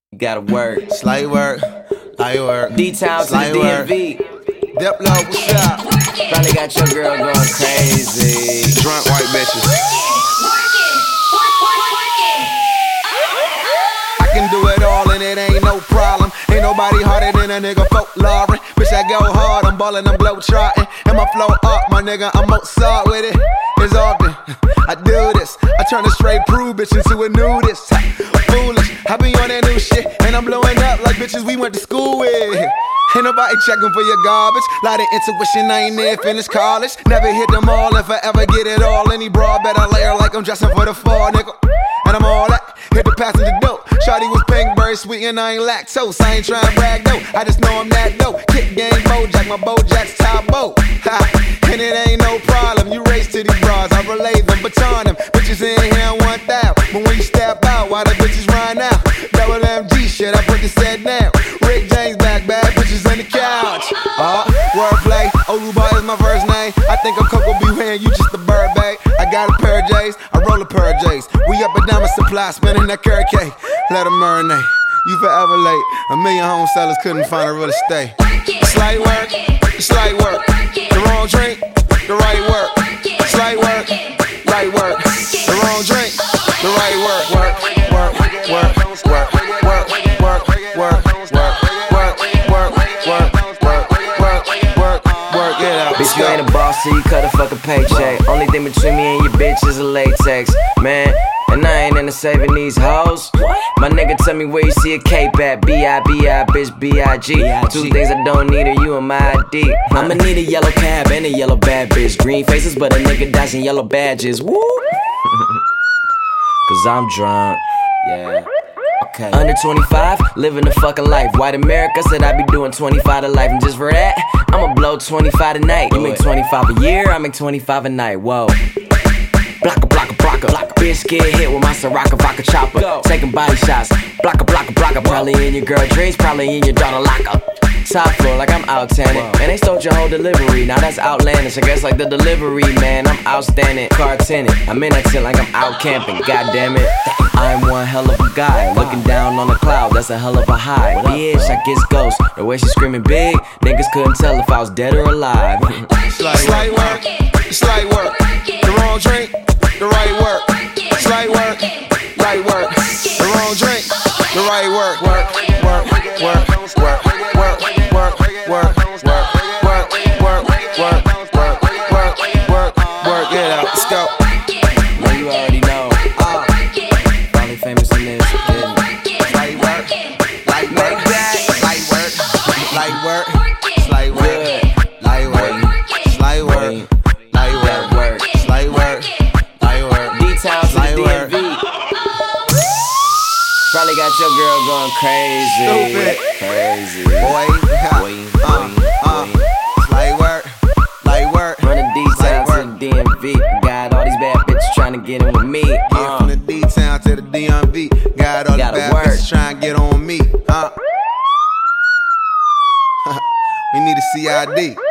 You gotta work. Slight work, light work. D-Town to the DMV. Diplo, what's up? Probably got your girl going crazy. Drunk white bitches. I can do it all and it ain't no problem. Ain't nobody harder than a nigga folklore. Bitch, I go hard, I'm ballin', I'm blow trotting. And my flow up, my nigga, I'm Mozart with it. It's often I do this. I turn a straight prude bitch into a nudist. Foolish, I be on that new shit, and I'm blowing up like bitches we went to school with. Ain't nobody checking for your garbage. Lot of intuition, I ain't near finished college. Never hit them all, if I ever get it all. Any broad better layer like I'm dressing for the fall, nigga. And I'm all that, hit the passenger dope. Shawty was pink, very sweet, and I ain't lactose. I ain't trying to brag though, I just know I'm that dope. Kick game Bojack, my Bojack's top boat. And it ain't no problem, you race to these bras, I relay them, baton them. Bitches in here want that, but when you step out, why the bitches run out? Double MG shit, I put the set down. Rick James back, bad bitches on the couch. Wordplay, Oluba is my first name. I think I'm Coco B. When you just a bird, babe. I got a pair of J's, I roll a pair of J's. We up and down my supply, spinning that carrot cake. Let them marinate, you forever late. A million home sellers couldn't find a real estate. Slight work, slight work. The wrong drink, the right work. Slight work, right work. The wrong drink, the right work. Work, work, work, work, work, work, work, work, work, get out. Bitch, you ain't a boss, so you cut a fucking paycheck. Only thing between me and your bitch is a latex, man. And I ain't into saving these hoes. My nigga tell me where you see a cape at. B-I-B-I, bitch, B-I-G. Two things I don't need are you and my ID. I'ma need a yellow cab and a yellow bad bitch. Green faces, but a nigga dashing yellow badges. Woo! Cause I'm drunk, yeah. Okay. Under 25, living the fucking life. White America said I be doing 25 to life. And just for that, I'ma blow 25 a night. You make 25 a year, I make 25 a night. Whoa. Blocka, blocka, blocka, blocka. Bitch get hit with my Soraka vodka chopper. Taking body shots. Blocka, blocka, blocka. Probably in your girl dreams, probably in your daughter locker. Top floor like I'm out tanning. Man, they stole your whole delivery. Now that's outlandish. I guess like the delivery man. I'm outstanding. Car tenant. I'm in that tent like I'm out camping. God damn it. I'm one hell of a guy. Looking down on the cloud. That's a hell of a high. Bitch, I guess ghost. The way she screaming big, niggas couldn't tell if I was dead or alive. Slight work, slight work. The wrong drink, the right work. Slight work, right work. The wrong drink, the right work. Work, work, work, work, work, work, work, work, work, work, work, work, work, get out, let's go. Well, you already know. Probably famous in this. Light work, light work, light work, light work, slight work, light work, slight work, light work, slight work, light work, D-Town to the DMV. Probably got your girl going crazy. Stupid. Crazy. Boy, light work, light work. From the D-Town to the DMV. Got all these bad bitches trying to get in with me. Yeah, from the D-Town to the DMV. Got all the bad bitches trying to get on me. We need a CID.